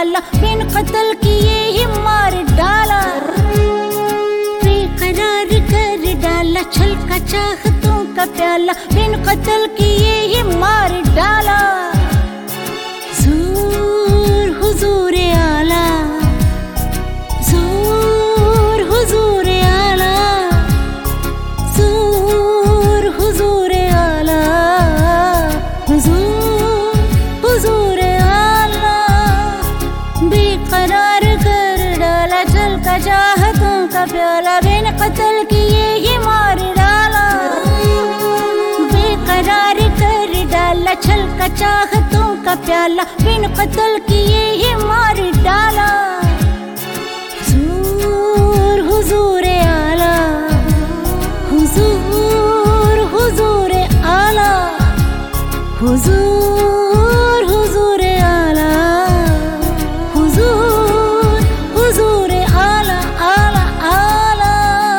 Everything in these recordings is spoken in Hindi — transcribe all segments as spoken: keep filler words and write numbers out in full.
प्याला बिन कत्ल किए ही मार डाला। बेकरार कर डाला छलका चाहतों का प्याला बिन कत्ल किए ही मार डाला। ज़ूर हुजूर आला, ज़ूर हुजूर आला, ज़ूर हुजूर आला, हुजूर हुजूर आला। बेकरार कर डाला छलका चाहतों का प्याला बिन कत्ल किए ही मार डाला। बेकरार कर डाला छलका चाहतों का प्याला बिन कत्ल किए ही मार डाला। ज़ूर हुजूर आला, हुजूर हुजूर आला, हुजूर हुजूर आला, हुजूर हुजूर आला आला आला।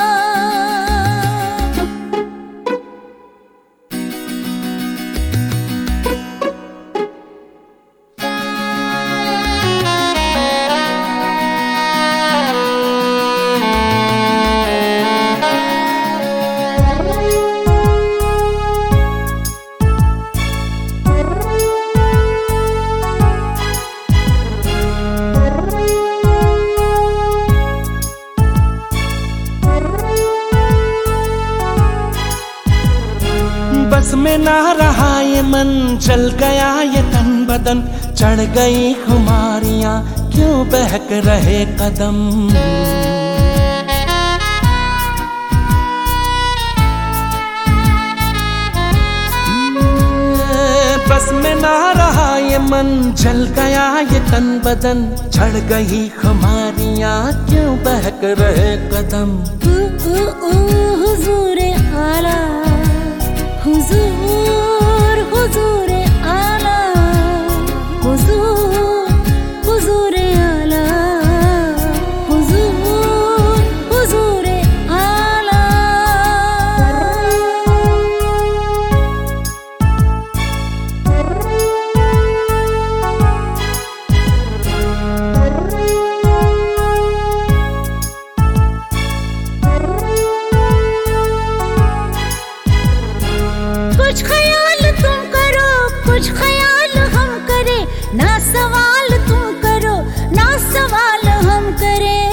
बस में ना रहा ये मन, चल गया ये तन बदन, चढ़ गई खुमारियां क्यों बहक रहे कदम। बस में ना रहा ये मन, जल गया ये तन बदन, चढ़ गई खुमारियां क्यों बहक रहे कदम। हुजूर आला, हुजूर हुजूर आला, हुजूर हुजूर आला, हुजूर हुजूर आला। कुछ ख्याल तुम करो, कुछ ख्याल हम करें, ना सवाल तुम करो, ना सवाल हम करें।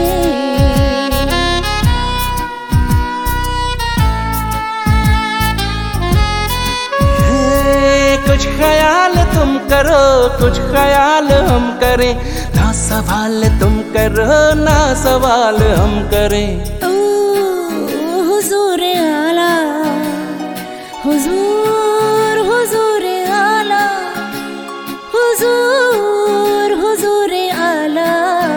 कुछ ख्याल तुम करो, कुछ ख्याल हम करें, ना सवाल तुम करो, ना सवाल हम करें। ओ हुजूर आला, हुजूर हुजूर आला, हुजूर हुजूर आला,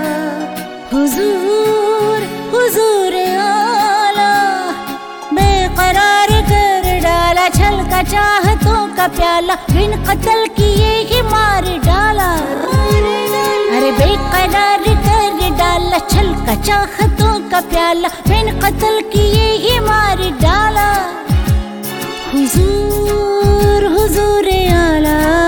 हुजूर हुजूर आला। बेकरार कर डाला छलका चाहतों का प्याला बिन कत्ल किए ही मार डाला। अरे बेकरार कर डाला छलका चाहतों का प्याला बिन कत्ल किए ही मार डाला। हुजूर हुजूर आला।